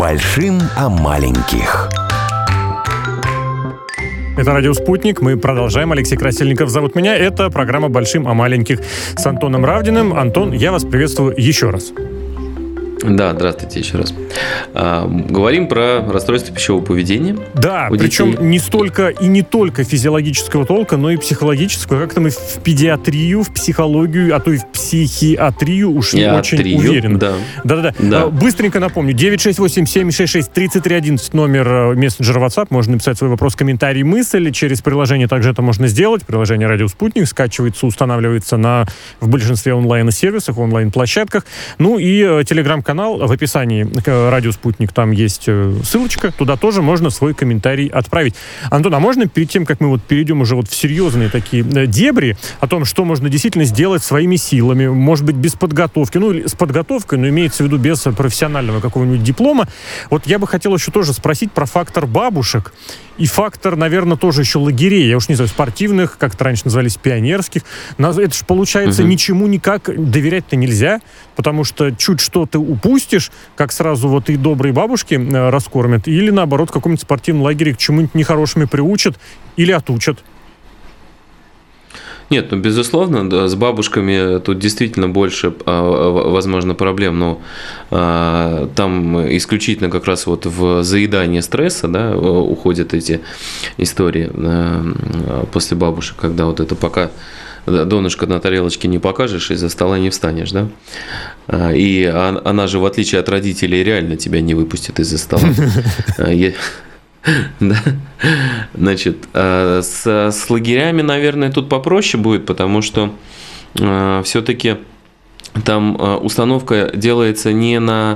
Большим о маленьких. Это «Радио Спутник». Мы продолжаем. Алексей Красильников зовут меня. Это программа «Большим о маленьких» с Антоном Равдиным. Антон, я вас приветствую еще раз. Да, здравствуйте еще раз. Говорим про расстройство пищевого поведения. Да, причем не столько и не только физиологического толка, но и психологического. Как-то мы в педиатрию, в психологию, а то и в психиатрию ушли очень уверенно. Да. Быстренько напомню. 968-766-3311 номер мессенджера WhatsApp. Можно написать свой вопрос, комментарий, мысль. Через приложение также это можно сделать. Приложение «Радио Спутник» скачивается, устанавливается в большинстве онлайн-сервисах, онлайн-площадках. Ну и телеграм-канал в описании к «Радио Спутник», там есть ссылочка, туда тоже можно свой комментарий отправить. Антон, а можно перед тем, как мы перейдем уже в серьезные такие дебри, о том, что можно действительно сделать своими силами, может быть, без подготовки, или с подготовкой, но имеется в виду без профессионального какого-нибудь диплома, я бы хотел еще тоже спросить про фактор бабушек и фактор, наверное, тоже еще лагерей, я уж не знаю, спортивных, как-то раньше назывались, пионерских. Это же, получается, ничему никак доверять-то нельзя, потому что чуть что ты упустишь, как сразу и добрые бабушки раскормят, или, наоборот, в каком-нибудь спортивном лагере к чему-нибудь нехорошему приучат или отучат. Нет, безусловно, да, с бабушками тут действительно больше, возможно, проблем, но там исключительно как раз в заедание стресса, да, уходят эти истории после бабушек, когда это пока донышко на тарелочке не покажешь, из-за стола не встанешь, да? И она же, в отличие от родителей, реально тебя не выпустит из-за стола. Да. Значит, с лагерями, наверное, тут попроще будет, потому что все-таки там установка делается не на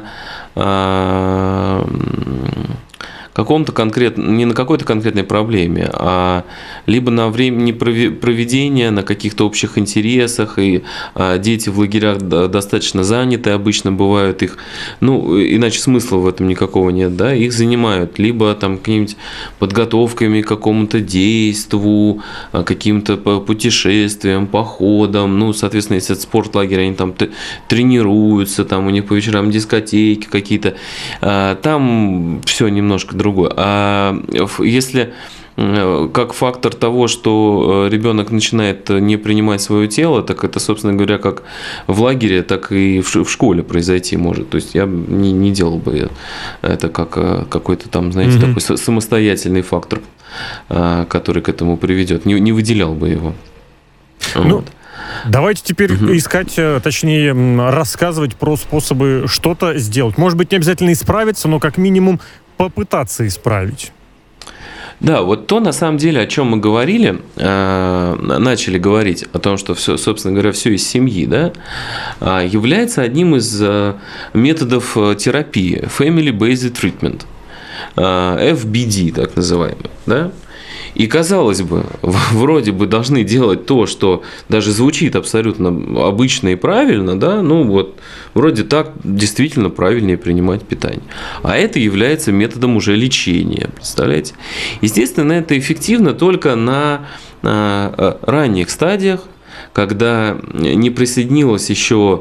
не на какой-то конкретной проблеме, а либо на времени проведения, на каких-то общих интересах, и дети в лагерях достаточно заняты, обычно бывают их, иначе смысла в этом никакого нет, да, их занимают либо там какими-нибудь подготовками к какому-то действу, каким-то путешествиям, походам, соответственно, если это спортлагерь, они там тренируются, там у них по вечерам дискотеки какие-то, там все немножко другое. А если как фактор того, что ребенок начинает не принимать свое тело, так это, собственно говоря, как в лагере, так и в школе произойти может. То есть я не делал бы это как какой-то там, знаете, такой самостоятельный фактор, который к этому приведет. Не выделял бы его. Давайте теперь искать, точнее, рассказывать про способы что-то сделать. Может быть, не обязательно исправиться, но как минимум попытаться исправить. Да, то на самом деле, о чем мы говорили, начали говорить о том, что все, собственно говоря, все из семьи, да, является одним из методов терапии Family-Based Treatment, FBD, так называемый, да. И, казалось бы, вроде бы должны делать то, что даже звучит абсолютно обычно и правильно, да, вроде так действительно правильнее принимать питание. А это является методом уже лечения, представляете? Естественно, это эффективно только на ранних стадиях, когда не присоединилась еще,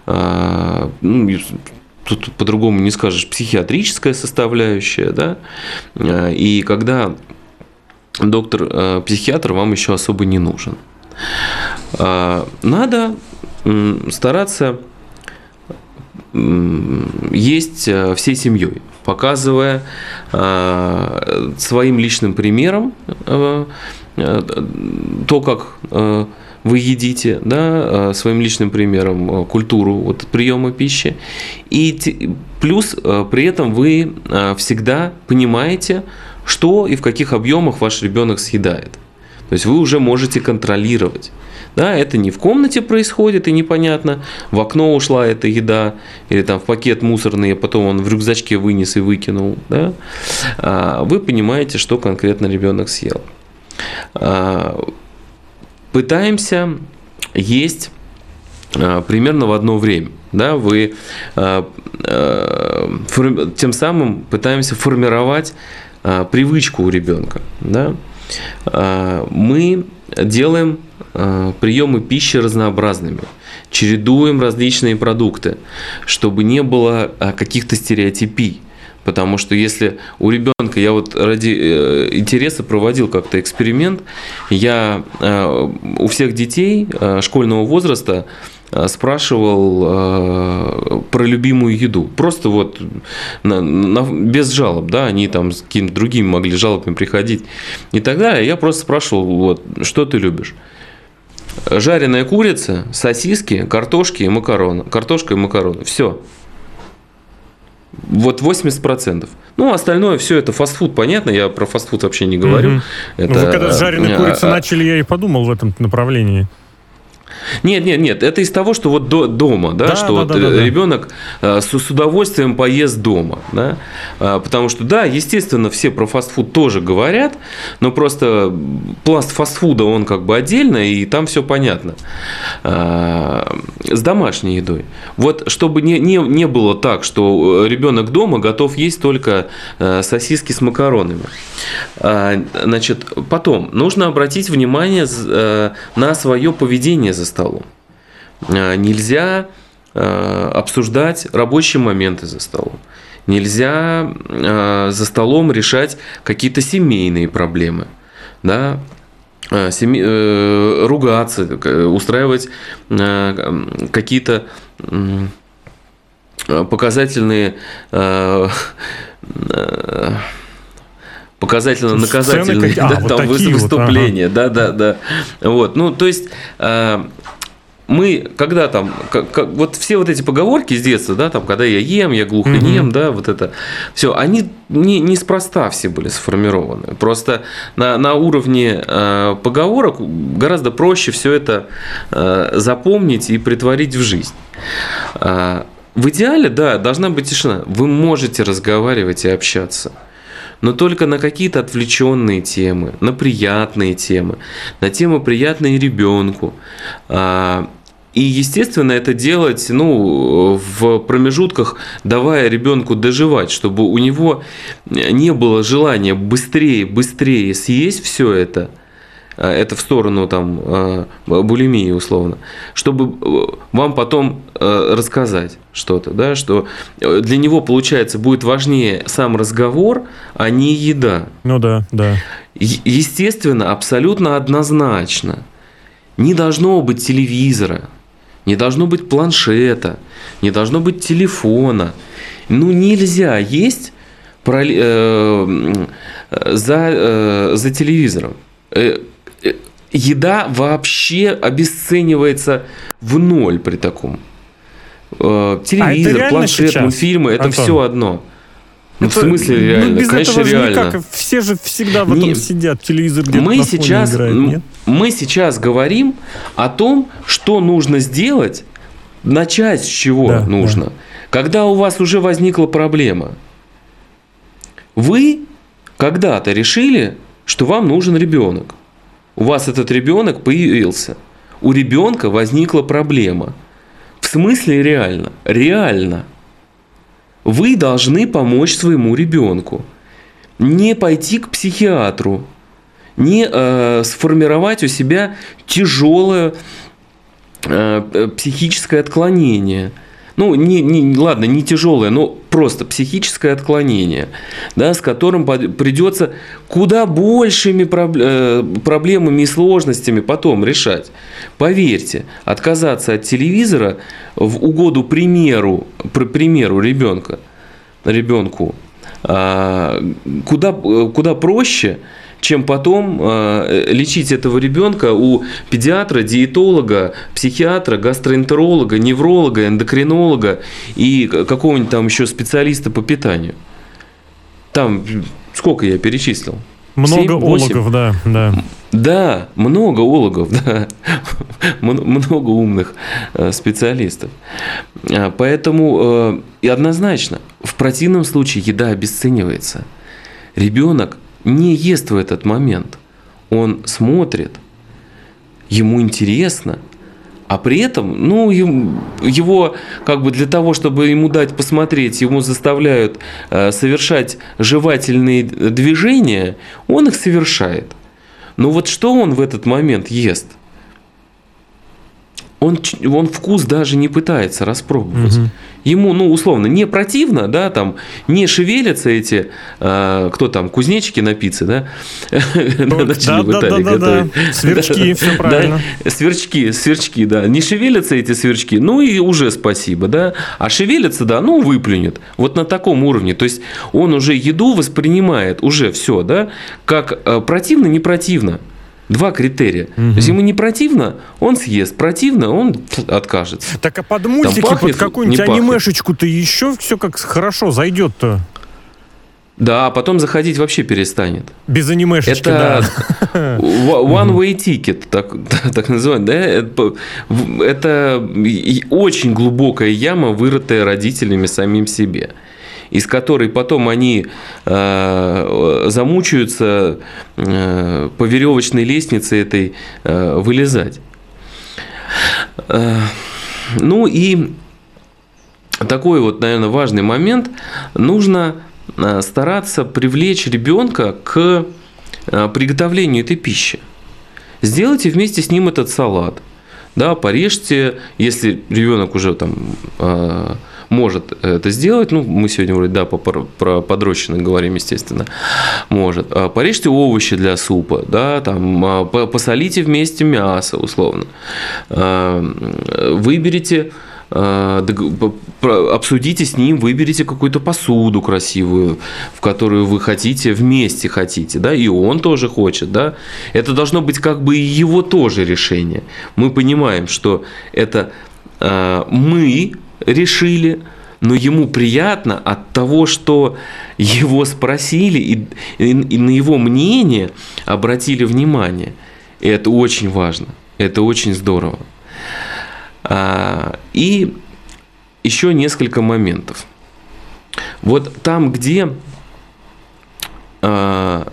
тут по-другому не скажешь, психиатрическая составляющая, да, и когда доктор-психиатр вам еще особо не нужен. Надо стараться есть всей семьей, показывая своим личным примером то, как вы едите, да, своим личным примером культуру приема пищи. И плюс при этом вы всегда понимаете, что и в каких объемах ваш ребенок съедает. То есть вы уже можете контролировать. Да, это не в комнате происходит и непонятно, в окно ушла эта еда, или там в пакет мусорный, а потом он в рюкзачке вынес и выкинул. Да? Вы понимаете, что конкретно ребенок съел. Пытаемся есть примерно в одно время. Да, вы тем самым пытаемся формировать привычку у ребенка. Да? Мы делаем приемы пищи разнообразными, чередуем различные продукты, чтобы не было каких-то стереотипий. Потому что если у ребенка, я вот ради интереса проводил как-то эксперимент, я у всех детей школьного возраста спрашивал про любимую еду. Просто вот без жалоб, да, они там с какими-то другими могли жалобами приходить и так далее. Я просто спрашивал, вот, что ты любишь? Жареная курица, сосиски, картошки и макароны. Картошка и макароны. Все. Вот 80%. Ну, остальное все это фастфуд, понятно, я про фастфуд вообще не говорю. Это, вы когда с жареной курицей начали, я и подумал в этом направлении. Нет, это из того, что вот дома, да, что ребенок с удовольствием поест дома, да, потому что, да, естественно, все про фастфуд тоже говорят, но просто пласт фастфуда, он как бы отдельно, и там все понятно. С домашней едой. Вот, чтобы не было так, что ребенок дома готов есть только сосиски с макаронами. Значит, потом нужно обратить внимание на свое поведение за столом. Нельзя обсуждать рабочие моменты за столом. Нельзя за столом решать какие-то семейные проблемы. Да? Ругаться, устраивать какие-то показательные показательно-наказательные выступления. Вот, да. Вот, ну, то есть мы, когда там, вот все вот эти поговорки с детства, да, там, когда я ем, я глухонем, да, вот это все, они неспроста все были сформированы. Просто на уровне поговорок гораздо проще все это запомнить и претворить в жизнь. В идеале, да, должна быть тишина. Вы можете разговаривать и общаться, но только на какие-то отвлеченные темы, на приятные темы, на темы, приятные ребенку. И, естественно, это делать, ну, в промежутках, давая ребенку доживать, чтобы у него не было желания быстрее съесть все это в сторону там булимии условно, чтобы вам потом рассказать что-то, да, что для него, получается, будет важнее сам разговор, а не еда. Ну да. Естественно, абсолютно однозначно. Не должно быть телевизора, не должно быть планшета, не должно быть телефона. Ну, нельзя есть за телевизором. Еда вообще обесценивается в ноль при таком. Телевизор, планшет, сейчас? Мультфильмы, это Антон, все одно. Ну, в смысле реально? Без конечно, этого реально. Никак. Все же всегда в этом сидят. Телевизор где-то на фоне играет, нет? Мы сейчас говорим о том, что нужно сделать, начать с чего нужно. Да. Когда у вас уже возникла проблема. Вы когда-то решили, что вам нужен ребенок. У вас этот ребенок появился. У ребенка возникла проблема. В смысле реально? Реально. Вы должны помочь своему ребенку. Не пойти к психиатру. Не сформировать у себя тяжелое психическое отклонение. Ну, ладно, не тяжелое, но просто психическое отклонение, да, с которым придется куда большими проблемами и сложностями потом решать. Поверьте, отказаться от телевизора в угоду примеру ребенку куда проще, чем потом лечить этого ребенка у педиатра, диетолога, психиатра, гастроэнтеролога, невролога, эндокринолога и какого-нибудь там еще специалиста по питанию. Там сколько я перечислил? Много ологов, да. Да, много ологов, да. Много умных специалистов. Поэтому и однозначно, в противном случае еда обесценивается. Ребенок не ест в этот момент. Он смотрит, ему интересно, а при этом, ну, его как бы для того, чтобы ему дать посмотреть, ему заставляют совершать жевательные движения, он их совершает. Но вот что он в этот момент ест? Он вкус даже не пытается распробовать. ему, условно, не противно, да, там, не шевелятся эти, кто там, кузнечики на пицце, да, начали в Италии готовить. Сверчки, все правильно. Сверчки, да, не шевелятся эти сверчки, и уже спасибо, да, а шевелятся, да, выплюнет, вот на таком уровне, то есть он уже еду воспринимает, уже все, да, как противно, не противно. 2 критерия. То есть ему не противно, он съест. Противно, он откажется. Так а под мультики, под какую-нибудь анимешечку-то еще все как хорошо зайдет-то. Да, а потом заходить вообще перестанет. Без анимешечки, это one-way ticket, так называемый. Да? Это очень глубокая яма, вырытая родителями самим себе, из которой потом они замучаются по веревочной лестнице этой вылезать. И такой вот, наверное, важный момент. Нужно стараться привлечь ребенка к приготовлению этой пищи. Сделайте вместе с ним этот салат. Да, порежьте, если ребенок уже там может это сделать, мы сегодня вроде, про подрощенных говорим, естественно, может. Порежьте овощи для супа, да, там, посолите вместе мясо, условно. Выберите, обсудите с ним, выберите какую-то посуду красивую, в которую вы вместе хотите, да, и он тоже хочет, да. Это должно быть как бы и его тоже решение. Мы понимаем, что это мы решили, но ему приятно от того, что его спросили и на его мнение обратили внимание. И это очень важно, это очень здорово. И еще несколько моментов. Вот там, где мы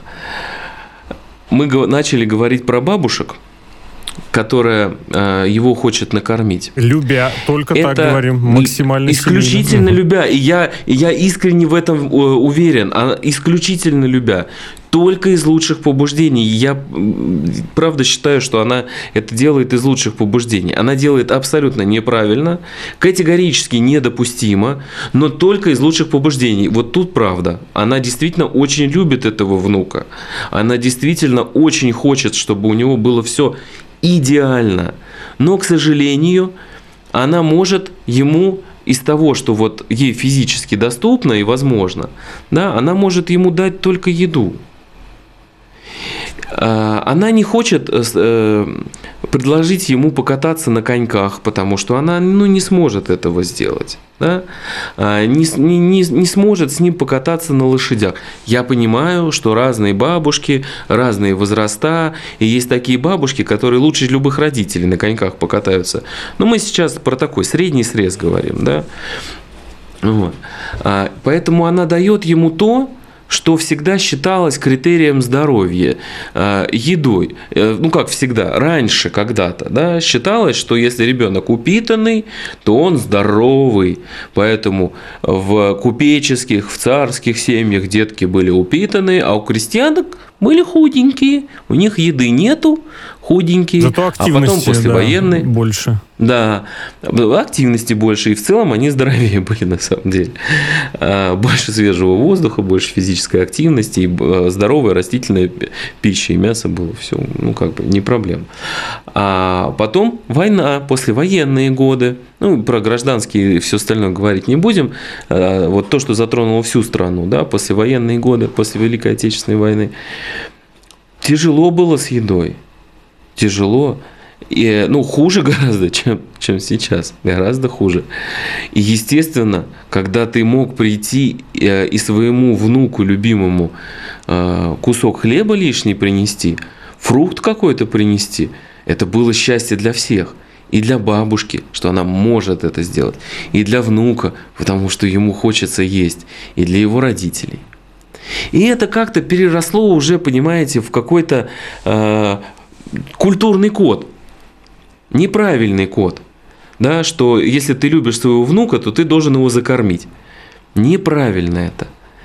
начали говорить про бабушек, которая его хочет накормить. Любя, только это так говорим, максимально исключительно семейно. Любя, и я искренне в этом уверен, исключительно любя, только из лучших побуждений. Я правда считаю, что она это делает из лучших побуждений. Она делает абсолютно неправильно, категорически недопустимо, но только из лучших побуждений. Вот тут правда. Она действительно очень любит этого внука. Она действительно очень хочет, чтобы у него было все идеально. Но, к сожалению, она может ему из того, что вот ей физически доступно и возможно, да, она может ему дать только еду. Она не хочет предложить ему покататься на коньках, потому что она не сможет этого сделать. Да? Не сможет с ним покататься на лошадях. Я понимаю, что разные бабушки, разные возраста, и есть такие бабушки, которые лучше любых родителей на коньках покатаются. Но мы сейчас про такой средний срез говорим. Да? Вот. Поэтому она дает ему то, что всегда считалось критерием здоровья, едой. Как всегда, раньше когда-то, да, считалось, что если ребенок упитанный, то он здоровый. Поэтому в купеческих, в царских семьях детки были упитанные, а у крестьянок были худенькие. У них еды нету, худенькие. Зато активности, а потом послевоенные. Больше. Да, активности больше, и в целом они здоровее были на самом деле. Больше свежего воздуха, больше физической активности, и здоровая растительная пища, и мясо было, все, не проблема. А потом война, послевоенные годы, про гражданские и все остальное говорить не будем, вот то, что затронуло всю страну, да, послевоенные годы, после Великой Отечественной войны, тяжело было с едой, тяжело. И, хуже гораздо, чем сейчас, гораздо хуже. И, естественно, когда ты мог прийти и своему внуку любимому кусок хлеба лишний принести, фрукт какой-то принести, это было счастье для всех. И для бабушки, что она может это сделать, и для внука, потому что ему хочется есть, и для его родителей. И это как-то переросло уже, понимаете, в какой-то культурный код. Неправильный код, да, что если ты любишь своего внука, то ты должен его закормить. Неправильно это.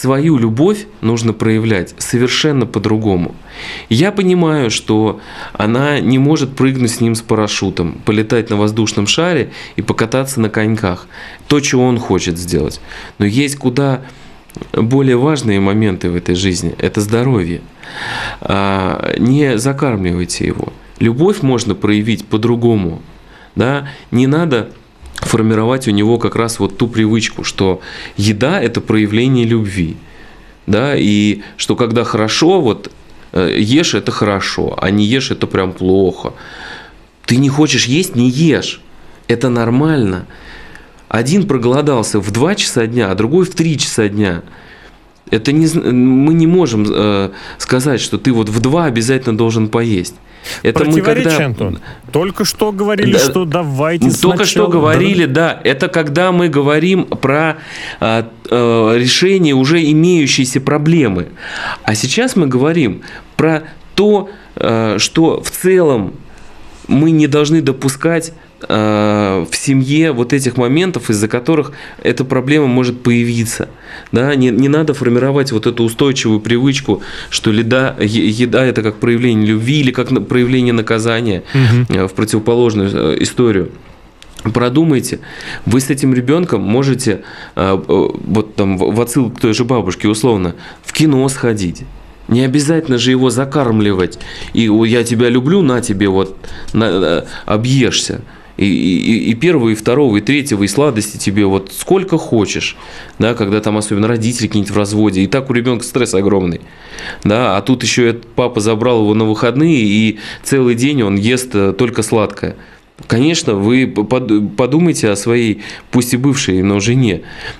свою любовь нужно проявлять совершенно по-другому. Я понимаю, что она не может прыгнуть с ним с парашютом, полетать на воздушном шаре и покататься на коньках. То, чего он хочет сделать. Но есть куда более важные моменты в этой жизни. Это здоровье. Не закармливайте его. Любовь можно проявить по-другому. Да? Не надо формировать у него как раз вот ту привычку, что еда – это проявление любви. Да? И что когда хорошо, вот ешь – это хорошо, а не ешь – это прям плохо. Ты не хочешь есть – не ешь. Это нормально. Один проголодался в 2 часа дня, а другой в 3 часа дня. Это не, мы не можем сказать, что ты вот в 2 обязательно должен поесть. Это мы когда... Антон. Только что говорили, что давайте сначала... Только что говорили, да. Это когда мы говорим про решение уже имеющейся проблемы. А сейчас мы говорим про то, что в целом мы не должны допускать в семье вот этих моментов, из-за которых эта проблема может появиться. Да? Не надо формировать вот эту устойчивую привычку, что еда это как проявление любви или как проявление наказания в противоположную историю. Продумайте, вы с этим ребенком можете вот там в отсылку к той же бабушке условно в кино сходить. Не обязательно же его закармливать. И я тебя люблю, на тебе вот объешься. И первого, и второго, и третьего, и сладости тебе вот сколько хочешь, да, когда там особенно родители какие-нибудь в разводе, и так у ребенка стресс огромный, да, а тут еще папа забрал его на выходные, и целый день он ест только сладкое. Конечно, вы подумайте о своей, пусть и бывшей, но жене,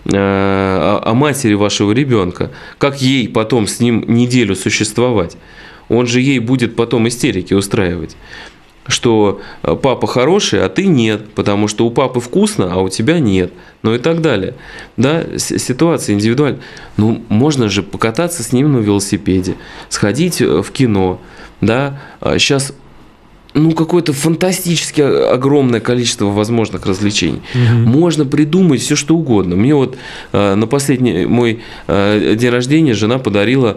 о матери вашего ребенка, как ей потом с ним неделю существовать. Он же ей будет потом истерики устраивать, что папа хороший, а ты нет, потому что у папы вкусно, а у тебя нет, ну и так далее. Да, ситуация индивидуальна. Ну, можно же покататься с ним на велосипеде, сходить в кино, да, сейчас какое-то фантастически огромное количество возможных развлечений. Можно придумать все, что угодно. Мне вот на последний мой день рождения жена подарила.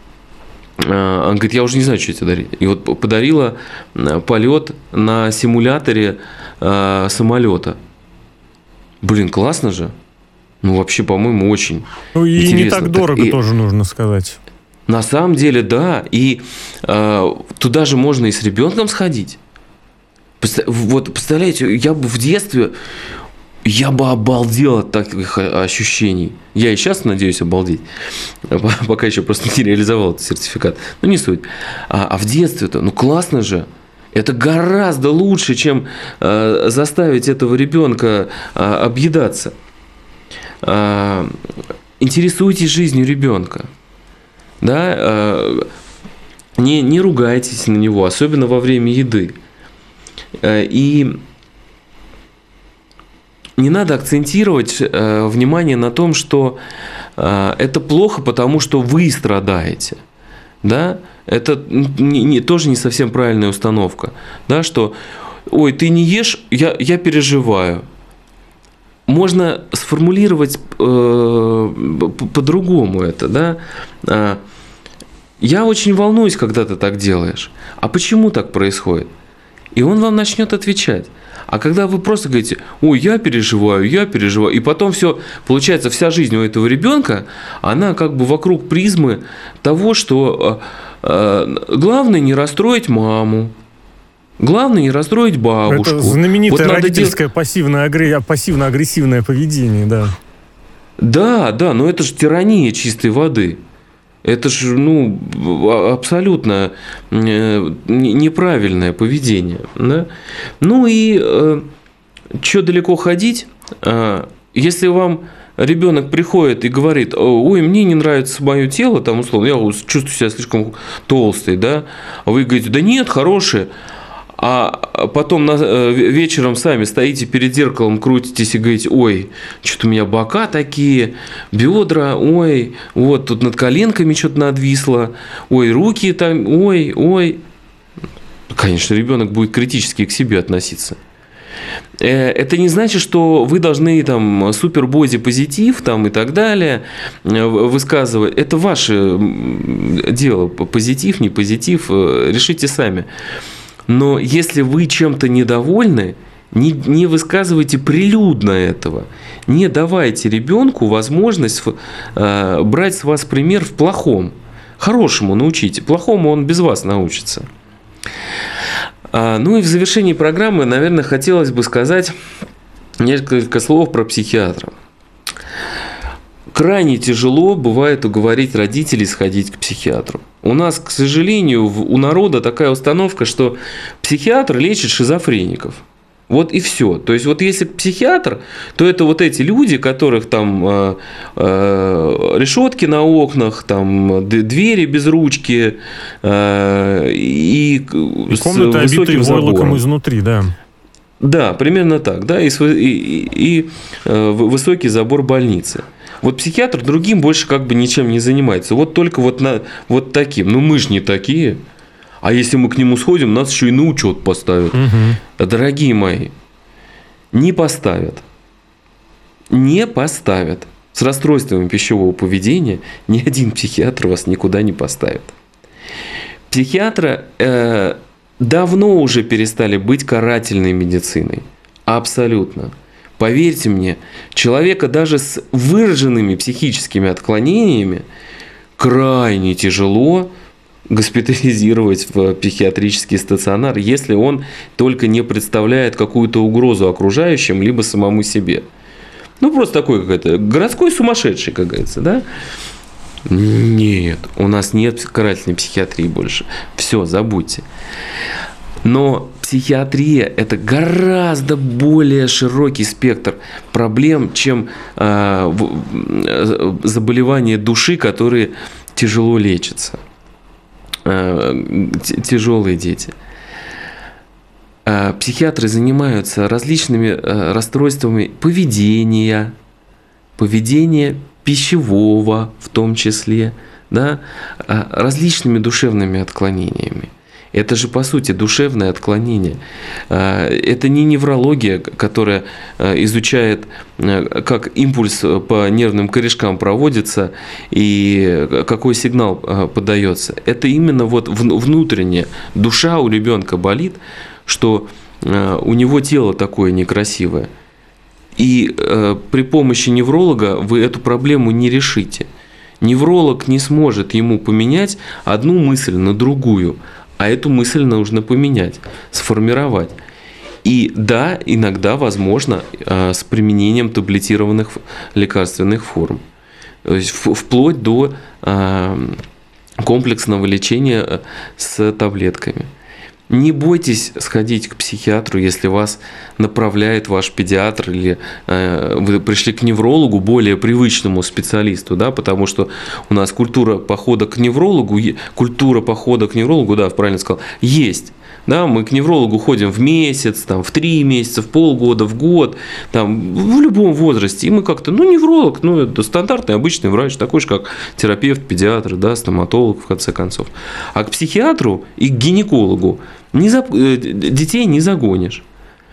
Она говорит, я уже не знаю, что тебе дарить. И вот подарила полет на симуляторе самолета. Блин, классно же. Ну, вообще, по-моему, очень и интересно. Не так дорого тоже нужно сказать. На самом деле, да. И туда же можно и с ребенком сходить. Вот, представляете, я бы в детстве... Я бы обалдел от таких ощущений. Я и сейчас надеюсь обалдеть. Пока еще просто не реализовал этот сертификат. Но не суть. А в детстве-то, классно же. Это гораздо лучше, чем заставить этого ребенка объедаться. Интересуйтесь жизнью ребенка. Да? Не ругайтесь на него, особенно во время еды. И не надо акцентировать внимание на том, что это плохо, потому что вы страдаете. Да? Это тоже не совсем правильная установка. Да? Что, ой, ты не ешь, я переживаю. Можно сформулировать по-другому это. Да? Я очень волнуюсь, когда ты так делаешь. А почему так происходит? И он вам начнет отвечать. А когда вы просто говорите, ой, я переживаю, и потом все, получается, вся жизнь у этого ребенка, она как бы вокруг призмы того, что главное не расстроить маму, главное не расстроить бабушку. Это знаменитое вот родительское пассивно-агрессивное поведение, да. Да, но это же тирания чистой воды. Это же, абсолютно неправильное поведение. Да? Ну и что далеко ходить? Если вам ребенок приходит и говорит, ой, мне не нравится мое тело, там, условно, я чувствую себя слишком толстый, да? А вы говорите, да нет, хорошее. А потом вечером сами стоите перед зеркалом, крутитесь и говорите, ой, что-то у меня бока такие, бедра, ой, вот тут над коленками что-то надвисло, ой, руки там, ой. Конечно, ребенок будет критически к себе относиться. Это не значит, что вы должны там супер-боди-позитив там, и так далее высказывать. Это ваше дело. Позитив, не позитив, решите сами. Но если вы чем-то недовольны, не высказывайте прилюдно этого. Не давайте ребенку возможность брать с вас пример в плохом. Хорошему научите, плохому он без вас научится. Ну и в завершении программы, наверное, хотелось бы сказать несколько слов про психиатра. Крайне тяжело бывает уговорить родителей сходить к психиатру. У нас, к сожалению, у народа такая установка, что психиатр лечит шизофреников. Вот и все. То есть, вот если психиатр, то это вот эти люди, которых там решетки на окнах, там двери без ручки и комната, обитая войлоком изнутри, да. Да, примерно так, да, и высокий забор больницы. Вот психиатр другим больше как бы ничем не занимается. Вот только вот таким. Ну мы же не такие. А если мы к нему сходим, нас еще и на учет поставят. Угу. Дорогие мои, не поставят. Не поставят. С расстройствами пищевого поведения ни один психиатр вас никуда не поставит. Психиатры давно уже перестали быть карательной медициной. Абсолютно. Поверьте мне, человека даже с выраженными психическими отклонениями крайне тяжело госпитализировать в психиатрический стационар, если он только не представляет какую-то угрозу окружающим, либо самому себе. Ну, просто такой какой-то городской сумасшедший, как говорится, да? Нет, у нас нет карательной психиатрии больше. Все, забудьте. Но психиатрия – это гораздо более широкий спектр проблем, чем заболевания души, которые тяжело лечатся. Тяжелые дети. Психиатры занимаются различными расстройствами поведения пищевого в том числе, да, различными душевными отклонениями. Это же, по сути, душевное отклонение. Это не неврология, которая изучает, как импульс по нервным корешкам проводится и какой сигнал подается. Это именно вот внутренняя душа у ребенка болит, что у него тело такое некрасивое. И при помощи невролога вы эту проблему не решите. Невролог не сможет ему поменять одну мысль на другую, а эту мысль нужно поменять, сформировать. И да, иногда возможно с применением таблетированных лекарственных форм. То есть вплоть до комплексного лечения с таблетками. Не бойтесь сходить к психиатру, если вас направляет ваш педиатр или вы пришли к неврологу, более привычному специалисту, да, потому что у нас культура похода к неврологу, да, правильно сказал, есть. Да, мы к неврологу ходим в месяц, там, в 3 месяца, в полгода, в год, там, в любом возрасте. И мы как-то, невролог, это стандартный обычный врач, такой же, как терапевт, педиатр, да, стоматолог, в конце концов. А к психиатру и к гинекологу детей не загонишь.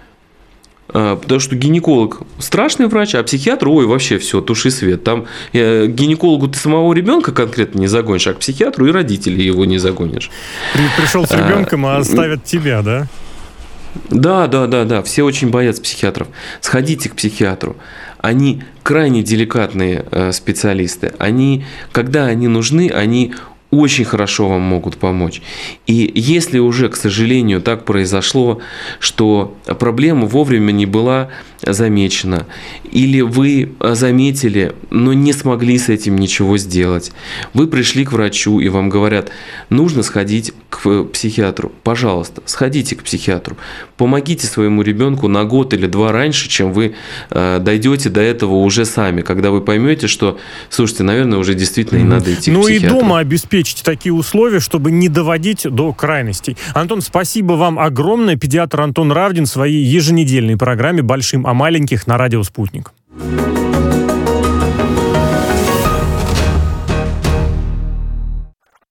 Потому что гинеколог страшный врач, а психиатр, вообще все, туши свет. Там гинекологу ты самого ребенка конкретно не загонишь, а к психиатру и родителей его не загонишь. Пришел с ребенком, а оставят тебя, да? Да. Все очень боятся психиатров. Сходите к психиатру. Они крайне деликатные специалисты. Когда они нужны, они очень хорошо вам могут помочь. И если уже, к сожалению, так произошло, что проблема вовремя не была замечена, или вы заметили, но не смогли с этим ничего сделать, вы пришли к врачу, и вам говорят, нужно сходить к психиатру. Пожалуйста, сходите к психиатру. Помогите своему ребенку на год или 2 раньше, чем вы дойдете до этого уже сами, когда вы поймете, что, слушайте, наверное, уже действительно не надо идти к психиатру. И дома обеспечить такие условия, чтобы не доводить до крайностей. Антон, спасибо вам огромное. Педиатр Антон Равдин в своей еженедельной программе «Большим о маленьких» на радио «Спутник».